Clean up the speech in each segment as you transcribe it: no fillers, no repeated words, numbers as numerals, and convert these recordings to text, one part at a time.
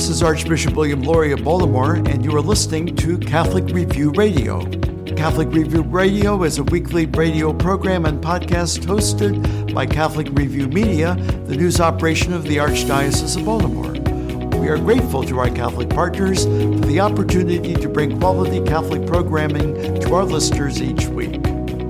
This is Archbishop William Lori of Baltimore, and you are listening to Catholic Review Radio. Catholic Review Radio is a weekly radio program and podcast hosted by Catholic Review Media, the news operation of the Archdiocese of Baltimore. We are grateful to our Catholic partners for the opportunity to bring quality Catholic programming to our listeners each week.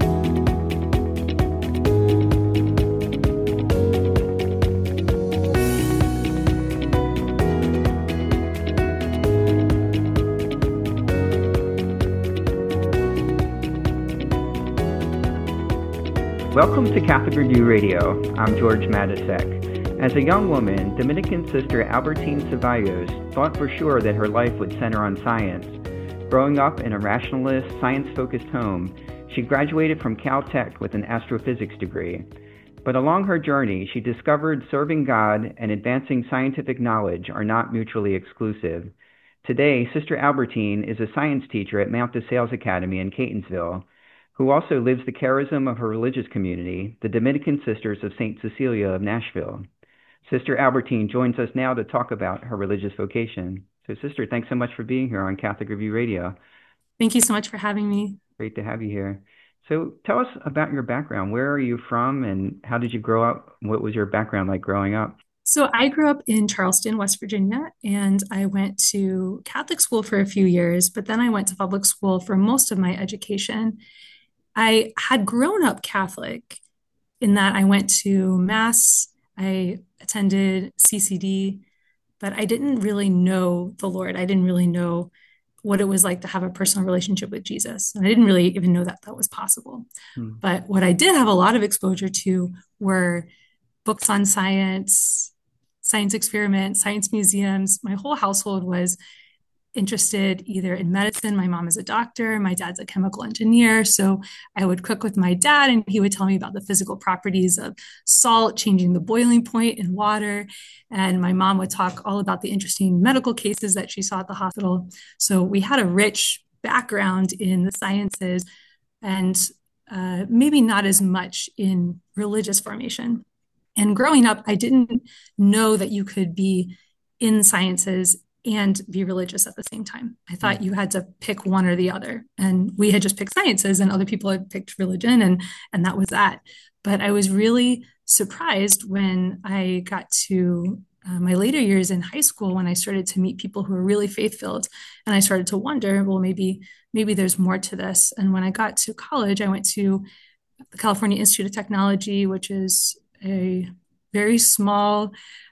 Welcome to Catholic Review Radio. I'm George Matysek. As a young woman, Dominican sister Albertine Ceballos thought for sure that her life would center on science. Growing up in a rationalist, science-focused home, she graduated from Caltech with an astrophysics degree. But along her journey, she discovered serving God and advancing scientific knowledge are not mutually exclusive. Today, Sister Albertine is a science teacher at Mount DeSales Academy in Catonsville, who also lives the charism of her religious community, the Dominican Sisters of St. Cecilia of Nashville. Sister Albertine joins us now to talk about her religious vocation. So, Sister, thanks so much for being here on Catholic Review Radio. Thank you so much for having me. Great to have you here. So tell us about your background. Where are you from and how did you grow up? What was your background like growing up? So I grew up in Charleston, West Virginia, and I went to Catholic school for a few years, but then I went to public school for most of my education. I had grown up Catholic in that I went to Mass, I attended CCD, but I didn't really know the Lord. I didn't really know what it was like to have a personal relationship with Jesus. And I didn't really even know that that was possible. But what I did have a lot of exposure to were books on science, science experiments, science museums. My whole household was interested either in medicine. My mom is a doctor, my dad's a chemical engineer. So I would cook with my dad and he would tell me about the physical properties of salt, changing the boiling point in water. And my mom would talk all about the interesting medical cases that she saw at the hospital. So we had a rich background in the sciences and maybe not as much in religious formation. And growing up, I didn't know that you could be in sciences and be religious at the same time. I thought you had to pick one or the other. And we had just picked sciences and other people had picked religion and that was that. But I was really surprised when I got to my later years in high school when I started to meet people who were really faith-filled. And I started to wonder, well, maybe there's more to this. And when I got to college, I went to the California Institute of Technology, which is a very small,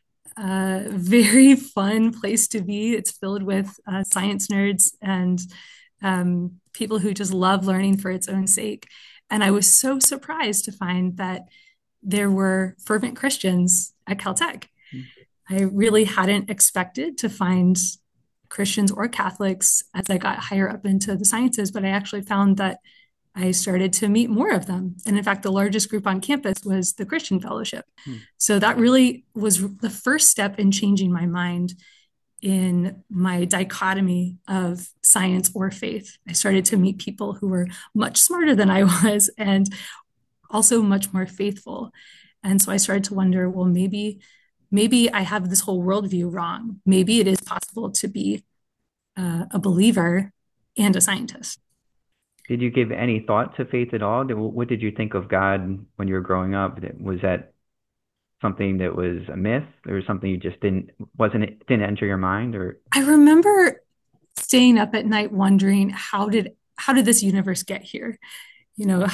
very fun place to be. It's filled with science nerds and people who just love learning for its own sake. And I was so surprised to find that there were fervent Christians at Caltech. I really hadn't expected to find Christians or Catholics as I got higher up into the sciences, but I actually found that I started to meet more of them. And in fact, the largest group on campus was the Christian Fellowship. So that really was the first step in changing my mind in my dichotomy of science or faith. I started to meet people who were much smarter than I was and also much more faithful. And so I started to wonder, well, maybe I have this whole worldview wrong. Maybe it is possible to be a believer and a scientist. Did you give any thought to faith at all? What did you think of God when you were growing up? Was that something that was a myth or something you just didn't enter your mind? Or I remember staying up at night wondering how did this universe get here? You know,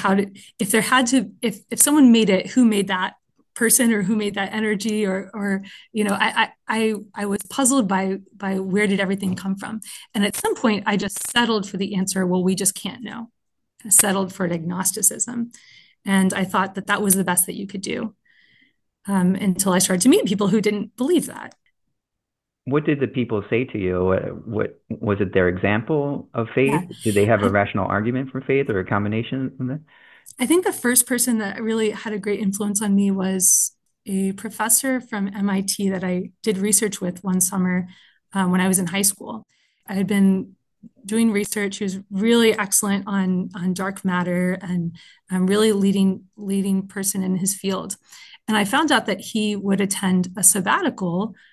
if someone made it, who made that person or who made that energy or you know, I was puzzled by where did everything come from? And at some point I just settled for the answer, well, we just can't know. I settled for agnosticism. And I thought that was the best that you could do until I started to meet people who didn't believe that. What did the people say to you? What was it, their example of faith? Yeah. Did they have a rational argument for faith or a combination of that? I think the first person that really had a great influence on me was a professor from MIT that I did research with one summer when I was in high school. I had been doing research. He was really excellent on dark matter and really leading person in his field. And I found out that he would attend a sabbatical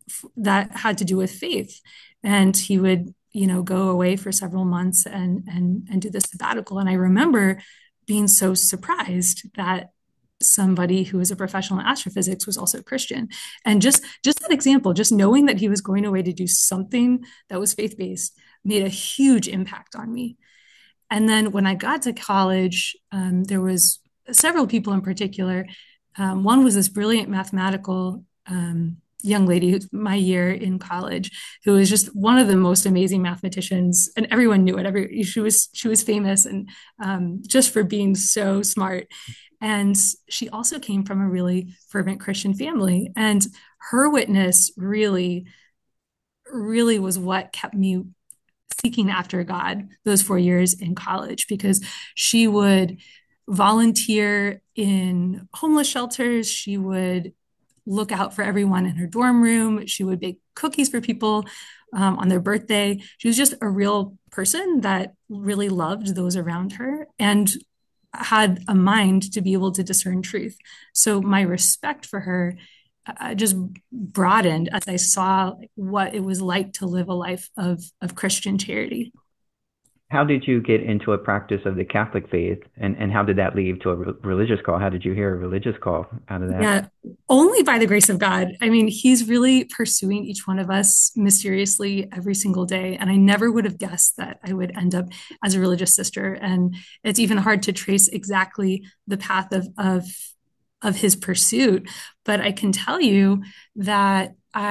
that had to do with faith. And he would, go away for several months and do the sabbatical. And I remember being so surprised that somebody who was a professional in astrophysics was also Christian. And just that example, just knowing that he was going away to do something that was faith-based made a huge impact on me. And then when I got to college, there was several people in particular. One was this brilliant mathematical young lady who's my year in college, who was just one of the most amazing mathematicians, and everyone knew it. She was famous, and just for being so smart. And she also came from a really fervent Christian family, and her witness really, really was what kept me seeking after God those 4 years in college, because she would volunteer in homeless shelters. She would look out for everyone in her dorm room. She would bake cookies for people on their birthday. She was just a real person that really loved those around her and had a mind to be able to discern truth. So my respect for her just broadened as I saw what it was like to live a life of Christian charity. How did you get into a practice of the Catholic faith, and how did that lead to a religious call? How did you hear a religious call out of that? Yeah, only by the grace of God. I mean, he's really pursuing each one of us mysteriously every single day. And I never would have guessed that I would end up as a religious sister. And it's even hard to trace exactly the path of his pursuit. But I can tell you that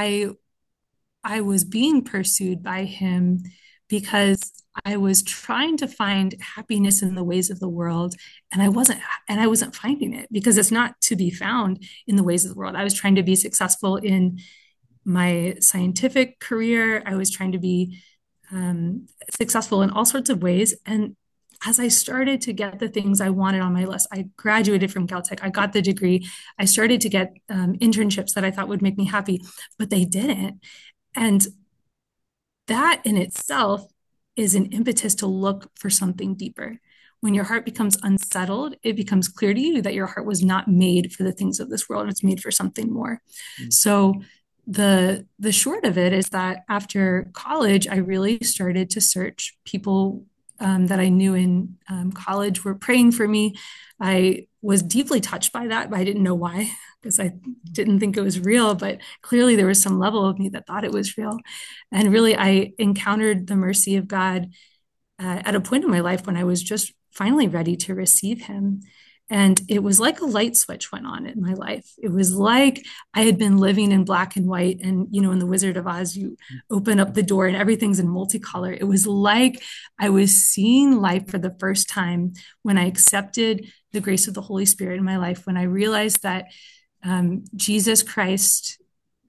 I was being pursued by him because I was trying to find happiness in the ways of the world, and I wasn't finding it, because it's not to be found in the ways of the world. I was trying to be successful in my scientific career. I was trying to be successful in all sorts of ways. And as I started to get the things I wanted on my list, I graduated from Caltech, I got the degree, I started to get internships that I thought would make me happy, but they didn't. And that in itself is an impetus to look for something deeper. When your heart becomes unsettled, it becomes clear to you that your heart was not made for the things of this world. It's made for something more. Mm-hmm. So the short of it is that after college, I really started to search. People that I knew in college were praying for me. I was deeply touched by that, but I didn't know why, because I didn't think it was real. But clearly there was some level of me that thought it was real. And really, I encountered the mercy of God at a point in my life when I was just finally ready to receive him. And it was like a light switch went on in my life. It was like I had been living in black and white. And, in The Wizard of Oz, you open up the door and everything's in multicolor. It was like I was seeing life for the first time when I accepted the grace of the Holy Spirit in my life, when I realized that Jesus Christ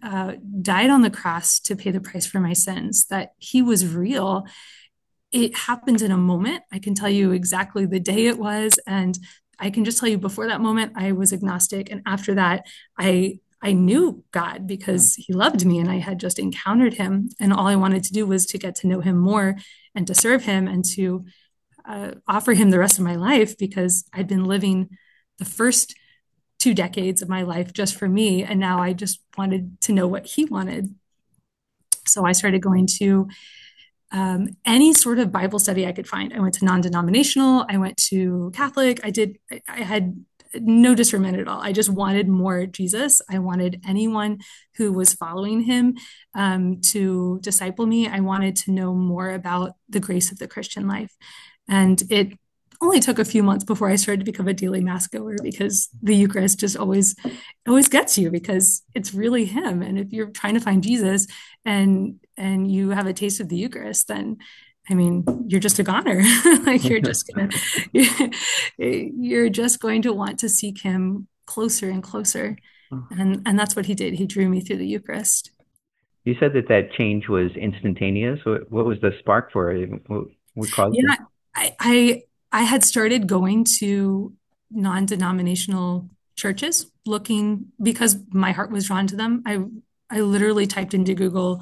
died on the cross to pay the price for my sins, that he was real. It happened in a moment. I can tell you exactly the day it was. And I can just tell you, before that moment, I was agnostic. And after that, I knew God because he loved me and I had just encountered him. And all I wanted to do was to get to know him more and to serve him and to offer him the rest of my life, because I'd been living the first 2 decades of my life just for me. And now I just wanted to know what he wanted. So I started going to any sort of Bible study I could find. I went to non-denominational, I went to Catholic. I had no discernment at all. I just wanted more Jesus. I wanted anyone who was following him to disciple me. I wanted to know more about the grace of the Christian life. And it only took a few months before I started to become a daily mass goer, because the Eucharist just always gets you, because it's really him. And if you're trying to find Jesus and you have a taste of the Eucharist, then I mean, you're just a goner. Like you're just going to want to seek him closer and closer. And that's what he did. He drew me through the Eucharist. You said that change was instantaneous. What was the spark for it? What caused it? I had started going to non-denominational churches, looking, because my heart was drawn to them. I literally typed into Google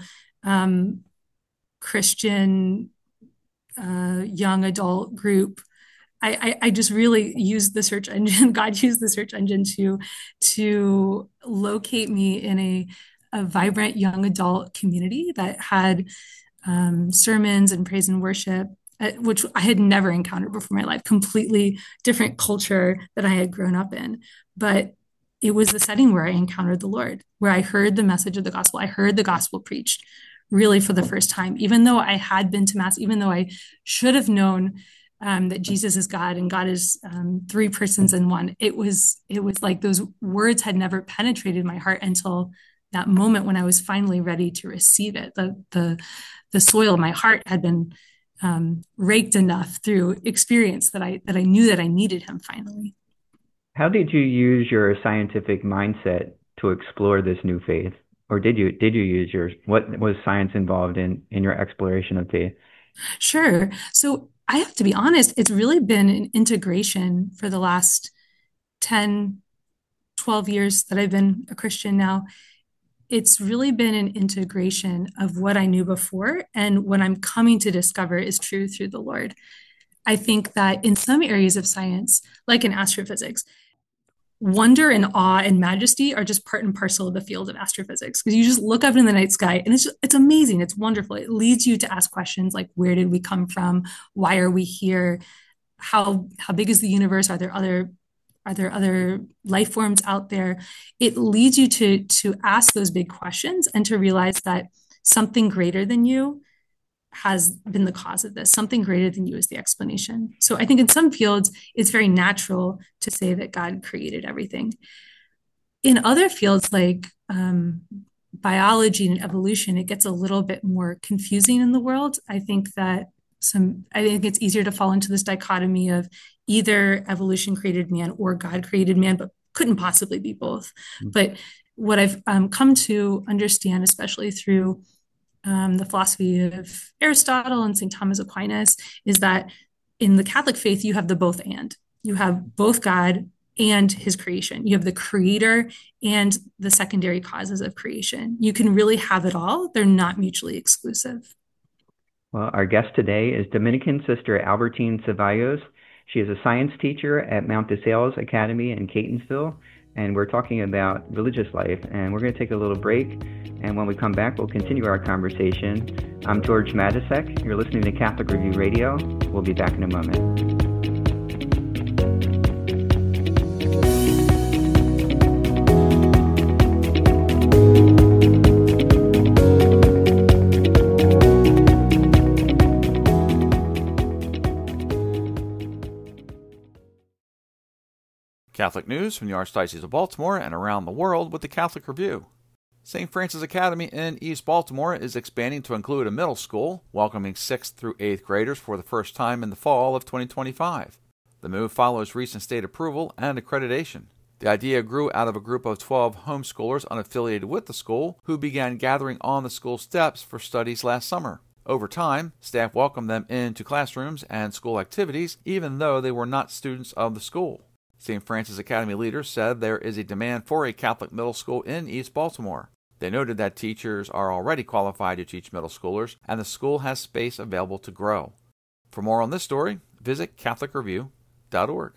Christian young adult group. I just really used the search engine. God used the search engine to locate me in a vibrant young adult community that had sermons and praise and worship, which I had never encountered before in my life, completely different culture that I had grown up in. But it was the setting where I encountered the Lord, where I heard the message of the gospel. I heard the gospel preached really for the first time, even though I had been to Mass, even though I should have known that Jesus is God and God is three persons in one. It was like those words had never penetrated my heart until that moment when I was finally ready to receive it. The soil of my heart had been raked enough through experience that I knew that I needed him finally. How did you use your scientific mindset to explore this new faith? Or did you use yours? What was science involved in your exploration of faith? Sure. So I have to be honest, it's really been an integration for the last 10, 12 years that I've been a Christian now. It's really been an integration of what I knew before and what I'm coming to discover is true through the Lord. I think that in some areas of science, like in astrophysics, wonder and awe and majesty are just part and parcel of the field of astrophysics, because you just look up in the night sky and it's amazing. It's wonderful. It leads you to ask questions like, where did we come from? Why are we here? How big is the universe? Are there other life forms out there? It leads you to ask those big questions and to realize that something greater than you has been the cause of this. Something greater than you is the explanation. So I think in some fields, it's very natural to say that God created everything. In other fields like biology and evolution, it gets a little bit more confusing in the world. I think it's easier to fall into this dichotomy of either evolution created man or God created man, but couldn't possibly be both. Mm-hmm. But what I've come to understand, especially through the philosophy of Aristotle and St. Thomas Aquinas, is that in the Catholic faith, you have the both and. You have both God and his creation. You have the creator and the secondary causes of creation. You can really have it all. They're not mutually exclusive. Well, our guest today is Dominican Sister Albertine Ceballos. She is a science teacher at Mount de Sales Academy in Catonsville, and we're talking about religious life. And we're going to take a little break, and when we come back, we'll continue our conversation. I'm George Matysek. You're listening to Catholic Review Radio. We'll be back in a moment. Catholic news from the Archdiocese of Baltimore and around the world with the Catholic Review. St. Francis Academy in East Baltimore is expanding to include a middle school, welcoming 6th through 8th graders for the first time in the fall of 2025. The move follows recent state approval and accreditation. The idea grew out of a group of 12 homeschoolers unaffiliated with the school who began gathering on the school steps for studies last summer. Over time, staff welcomed them into classrooms and school activities, even though they were not students of the school. St. Francis Academy leaders said there is a demand for a Catholic middle school in East Baltimore. They noted that teachers are already qualified to teach middle schoolers, and the school has space available to grow. For more on this story, visit CatholicReview.org.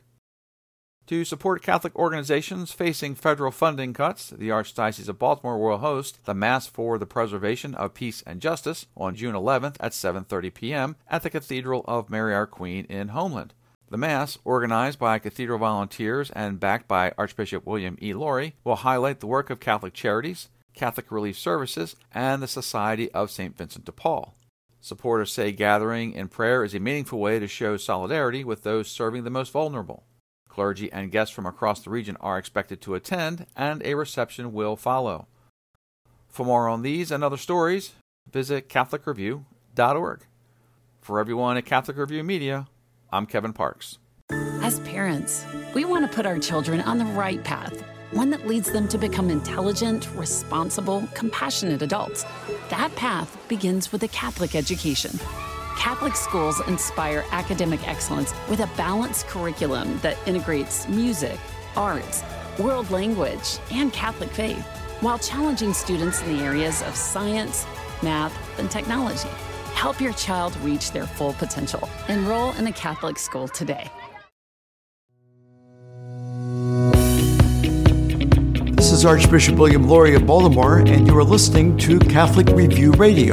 To support Catholic organizations facing federal funding cuts, the Archdiocese of Baltimore will host the Mass for the Preservation of Peace and Justice on June 11th at 7:30 p.m. at the Cathedral of Mary Our Queen in Homeland. The Mass, organized by cathedral volunteers and backed by Archbishop William E. Laurie, will highlight the work of Catholic Charities, Catholic Relief Services, and the Society of St. Vincent de Paul. Supporters say gathering in prayer is a meaningful way to show solidarity with those serving the most vulnerable. Clergy and guests from across the region are expected to attend, and a reception will follow. For more on these and other stories, visit CatholicReview.org. For everyone at Catholic Review Media, I'm Kevin Parks. As parents, we want to put our children on the right path, one that leads them to become intelligent, responsible, compassionate adults. That path begins with a Catholic education. Catholic schools inspire academic excellence with a balanced curriculum that integrates music, arts, world language, and Catholic faith, while challenging students in the areas of science, math, and technology. Help your child reach their full potential. Enroll in a Catholic school today. This is Archbishop William Lori of Baltimore, and you are listening to Catholic Review Radio.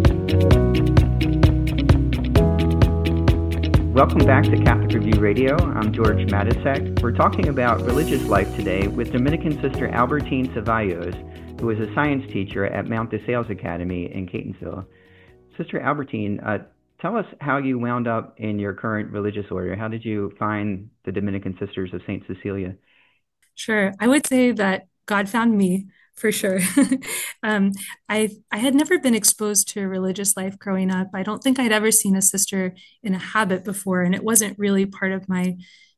Welcome back to Catholic Review Radio. I'm George Matysek. We're talking about religious life today with Dominican Sister Albertine Cevallos, who is a science teacher at Mount de Sales Academy in Catonsville. Sister Albertine, tell us how you wound up in your current religious order. How did you find the Dominican Sisters of St. Cecilia? Sure. I would say that God found me for sure. I had never been exposed to religious life growing up. I don't think I'd ever seen a sister in a habit before, and it wasn't really part of my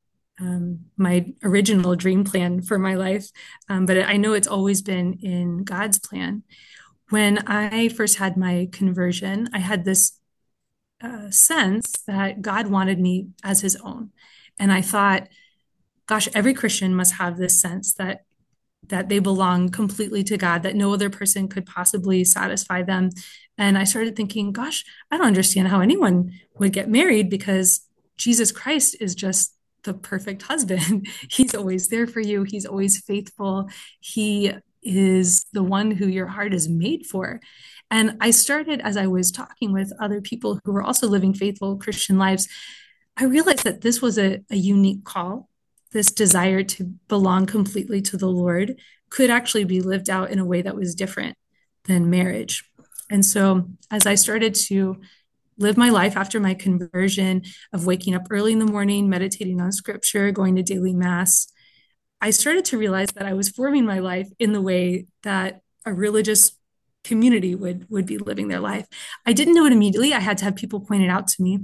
original dream plan for my life. But I know it's always been in God's plan. When I first had my conversion, I had this sense that God wanted me as his own. And I thought, gosh, every Christian must have this sense that they belong completely to God, that no other person could possibly satisfy them. And I started thinking, gosh, I don't understand how anyone would get married, because Jesus Christ is just the perfect husband. He's always there for you. He's always faithful. He is the one who your heart is made for. And I started, as I was talking with other people who were also living faithful Christian lives, I realized that this was a unique call. This desire to belong completely to the Lord could actually be lived out in a way that was different than marriage. And so as I started to live my life after my conversion of waking up early in the morning, meditating on scripture, going to daily mass, I started to realize that I was forming my life in the way that a religious community would be living their life. I didn't know it immediately. I had to have people point it out to me.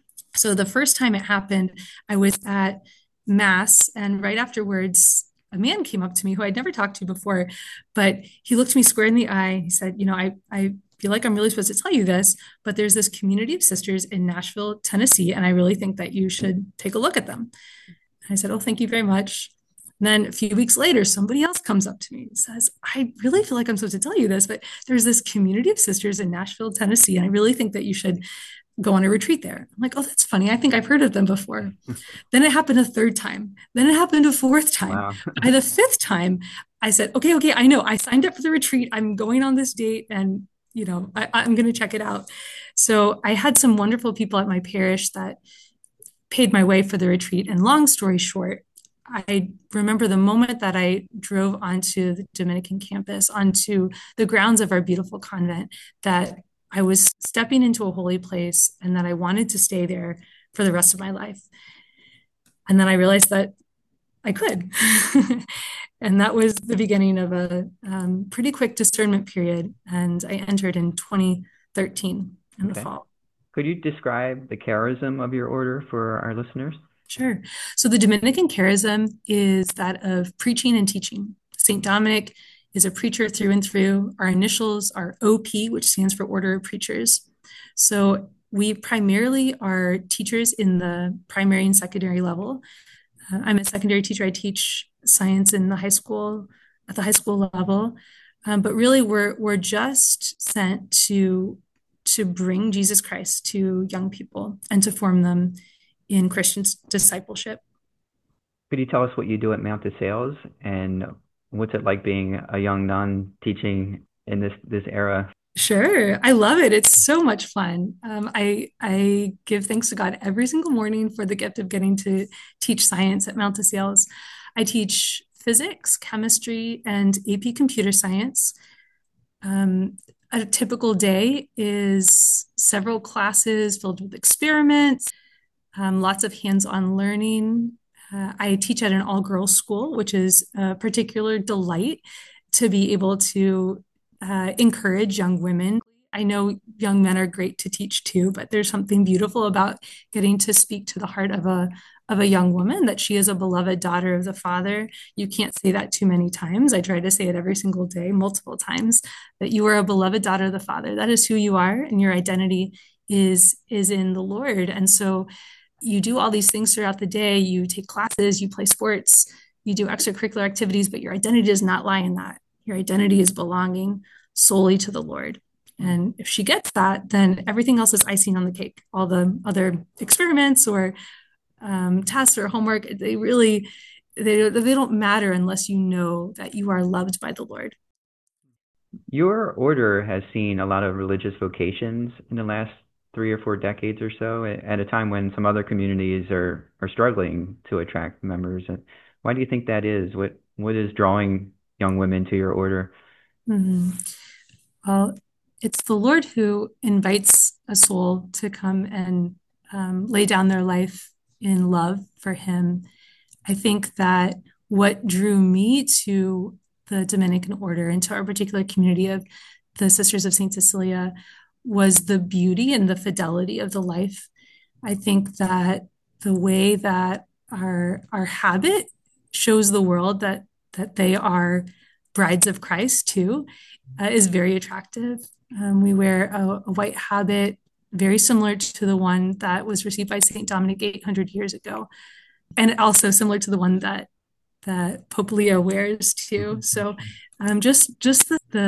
So the first time it happened, I was at mass, and right afterwards, a man came up to me who I'd never talked to before, but he looked me square in the eye. He said, I feel like I'm really supposed to tell you this, but there's this community of sisters in Nashville, Tennessee, and I really think that you should take a look at them. And I said, oh, thank you very much. And then a few weeks later, somebody else comes up to me and says, I really feel like I'm supposed to tell you this, but there's this community of sisters in Nashville, Tennessee, and I really think that you should go on a retreat there. I'm like, oh, that's funny. I think I've heard of them before. Then it happened a third time. Then it happened a fourth time. Wow. By the fifth time, I said, okay, I know. I signed up for the retreat. I'm going on this date, and I'm going to check it out. So I had some wonderful people at my parish that paid my way for the retreat. And long story short, I remember the moment that I drove onto the Dominican campus, onto the grounds of our beautiful convent, that I was stepping into a holy place and that I wanted to stay there for the rest of my life. And then I realized that I could. And that was the beginning of a pretty quick discernment period. And I entered in 2013 in the fall. Could you describe the charism of your order for our listeners? Sure. So the Dominican charism is that of preaching and teaching. St. Dominic is a preacher through and through. Our initials are OP, which stands for Order of Preachers. So we primarily are teachers in the primary and secondary level. I'm a secondary teacher. I teach science in the high school, at the high school level. But really, we're just sent to bring Jesus Christ to young people and to form them in Christian discipleship. Could you tell us what you do at Mount de Sales, and what's it like being a young nun teaching in this era? Sure. I love it. It's so much fun. I give thanks to God every single morning for the gift of getting to teach science at Mount de Sales. I teach physics, chemistry, and AP computer science. A typical day is several classes filled with experiments, lots of hands-on learning. I teach at an all-girls school, which is a particular delight to be able to encourage young women. I know young men are great to teach too, but there's something beautiful about getting to speak to the heart of a young woman, that she is a beloved daughter of the Father. You can't say that too many times. I try to say it every single day, multiple times, that you are a beloved daughter of the Father. That is who you are, and your identity is in the Lord. And so you do all these things throughout the day. You take classes, you play sports, you do extracurricular activities, but your identity does not lie in that. Your identity is belonging solely to the Lord. And if she gets that, then everything else is icing on the cake. All the other experiments or tests or homework, they really, they don't matter unless you know that you are loved by the Lord. Your order has seen a lot of religious vocations in the last 3 or 4 decades or so, at a time when some other communities are struggling to attract members. Why do you think that is? What is drawing young women to your order? Mm-hmm. Well, it's the Lord who invites a soul to come and lay down their life in love for Him. I think that what drew me to the Dominican order and to our particular community of the Sisters of St. Cecilia was the beauty and the fidelity of the life. I think that the way that our habit shows the world that they are brides of Christ too, is very attractive. We wear a white habit very similar to the one that was received by St. Dominic 800 years ago, and also similar to the one that Pope Leo wears too. So just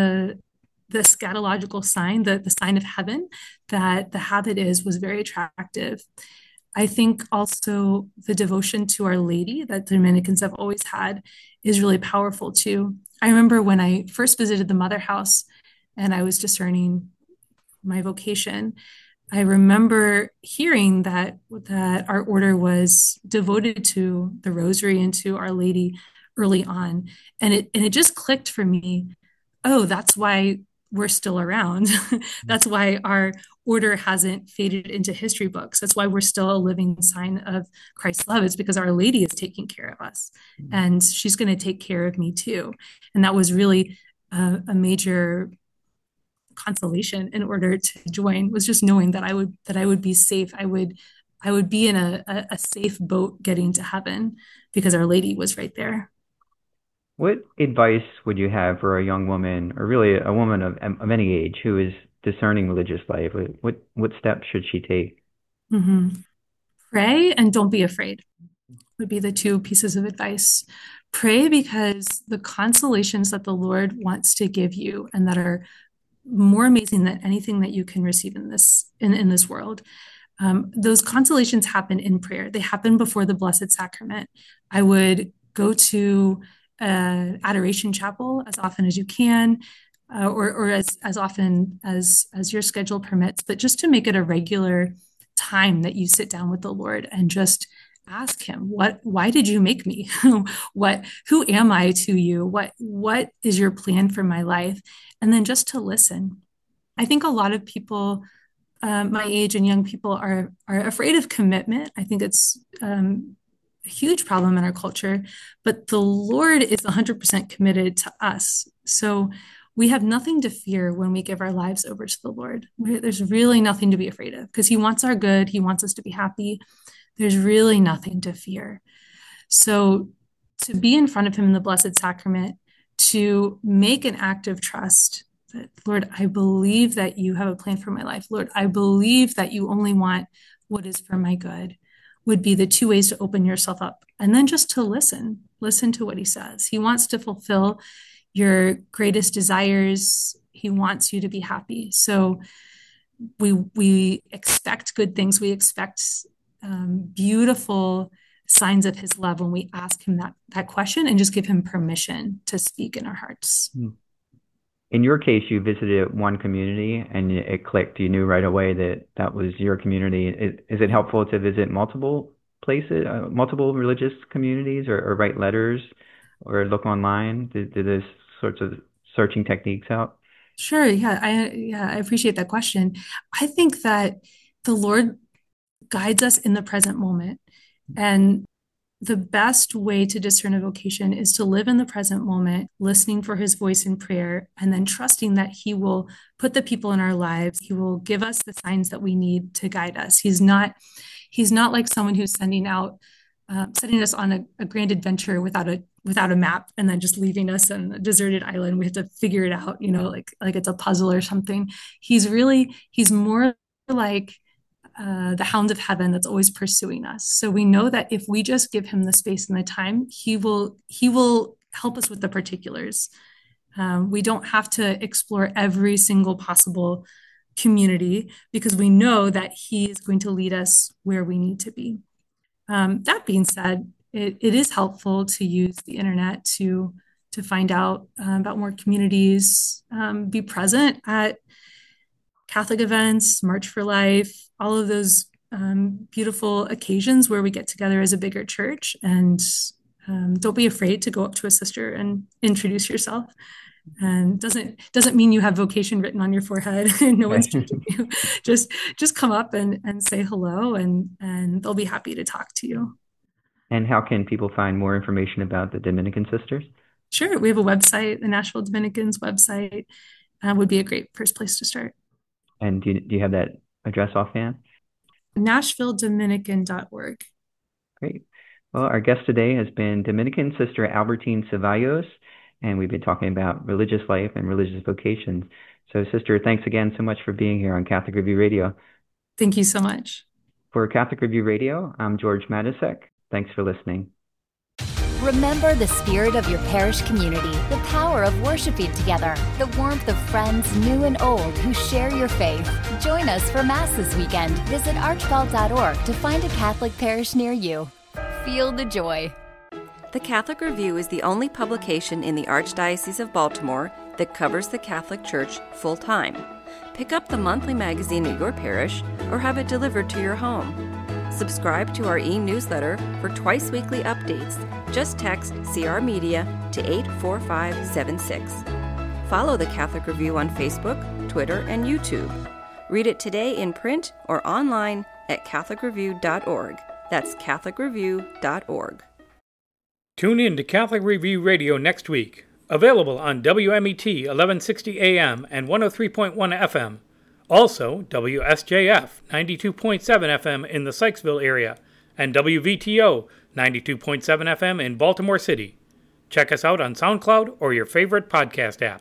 the scatological sign, the sign of heaven that the habit was very attractive. I think also the devotion to Our Lady that the Dominicans have always had is really powerful too. I remember when I first visited the Mother House and I was discerning my vocation, I remember hearing that our order was devoted to the Rosary and to Our Lady early on, and it just clicked for me. Oh, that's why we're still around. That's why our order hasn't faded into history books. That's why we're still a living sign of Christ's love. It's because Our Lady is taking care of us, and she's going to take care of me too. And that was really a major consolation in order to join, was just knowing that I would be safe. I would be in a safe boat getting to heaven because Our Lady was right there. What advice would you have for a young woman, or really a woman of any age, who is discerning religious life? What steps should she take? Mm-hmm. Pray and don't be afraid would be the two pieces of advice. Pray because the consolations that the Lord wants to give you and that are more amazing than anything that you can receive in this world. Those consolations happen in prayer. They happen before the Blessed Sacrament. I would go to adoration chapel as often as you can, or as often as your schedule permits, but just to make it a regular time that you sit down with the Lord and just ask Him, why did you make me? Who am I to you? What is your plan for my life? And then just to listen. I think a lot of people my age and young people are afraid of commitment. I think it's a huge problem in our culture, but the Lord is 100% committed to us. So we have nothing to fear when we give our lives over to the Lord. There's really nothing to be afraid of because He wants our good. He wants us to be happy. There's really nothing to fear. So to be in front of Him in the Blessed Sacrament, to make an act of trust that, Lord, I believe that you have a plan for my life. Lord, I believe that you only want what is for my good, would be the two ways to open yourself up. And then just to listen to what He says. He wants to fulfill your greatest desires. He wants you to be happy. So we expect good things. We expect beautiful signs of His love when we ask Him that question and just give Him permission to speak in our hearts. In your case, you visited one community and it clicked. You knew right away that was your community. Is it helpful to visit multiple places, multiple religious communities, or write letters or look online? Do those sorts of searching techniques help? Sure. Yeah. I appreciate that question. I think that the Lord guides us in the present moment. And the best way to discern a vocation is to live in the present moment, listening for His voice in prayer, and then trusting that He will put the people in our lives. He will give us the signs that we need to guide us. He's not like someone who's sending us on a grand adventure without a map and then just leaving us on a deserted island. We have to figure it out, like it's a puzzle or something. He's more like the hound of heaven that's always pursuing us. So we know that if we just give Him the space and the time, He will help us with the particulars. We don't have to explore every single possible community because we know that He is going to lead us where we need to be. That being said, it is helpful to use the internet to find out about more communities, be present at Catholic events, March for Life, all of those beautiful occasions where we get together as a bigger church. And don't be afraid to go up to a sister and introduce yourself. And doesn't mean you have vocation written on your forehead and no one's judging you. Just come up and say hello, and they'll be happy to talk to you. And how can people find more information about the Dominican Sisters? Sure. We have a website, the Nashville Dominicans website would be a great first place to start. And do you have that address offhand? NashvilleDominican.org. Great. Well, our guest today has been Dominican Sister Albertine Ceballos, and we've been talking about religious life and religious vocations. So, Sister, thanks again so much for being here on Catholic Review Radio. Thank you so much. For Catholic Review Radio, I'm George Matysek. Thanks for listening. Remember the spirit of your parish community, the power of worshiping together, the warmth of friends new and old who share your faith. Join us for Mass this weekend. Visit archbell.org to find a Catholic parish near you. Feel the joy. The Catholic Review is the only publication in the Archdiocese of Baltimore that covers the Catholic Church full-time. Pick up the monthly magazine at your parish or have it delivered to your home. Subscribe to our e-newsletter for twice-weekly updates. Just text CR Media to 84576. Follow the Catholic Review on Facebook, Twitter, and YouTube. Read it today in print or online at catholicreview.org. That's catholicreview.org. Tune in to Catholic Review Radio next week. Available on WMET 1160 AM and 103.1 FM. Also, WSJF 92.7 FM in the Sykesville area and WVTO 92.7 FM in Baltimore City. Check us out on SoundCloud or your favorite podcast app.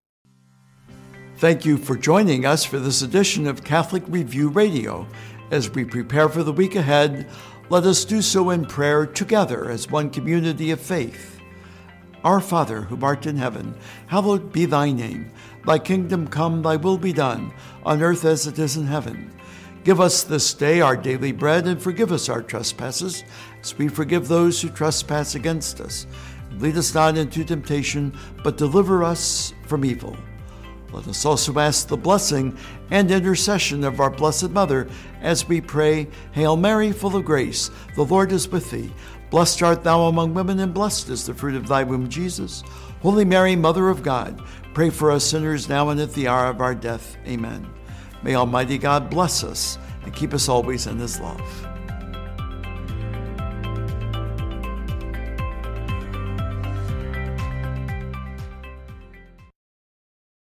Thank you for joining us for this edition of Catholic Review Radio. As we prepare for the week ahead, let us do so in prayer together as one community of faith. Our Father, who art in heaven, hallowed be thy name. Thy kingdom come, thy will be done, on earth as it is in heaven. Give us this day our daily bread, and forgive us our trespasses, as we forgive those who trespass against us. Lead us not into temptation, but deliver us from evil. Let us also ask the blessing and intercession of our Blessed Mother as we pray, Hail Mary, full of grace, the Lord is with thee. Blessed art thou among women, and blessed is the fruit of thy womb, Jesus. Holy Mary, Mother of God, pray for us sinners now and at the hour of our death. Amen. May Almighty God bless us and keep us always in his love.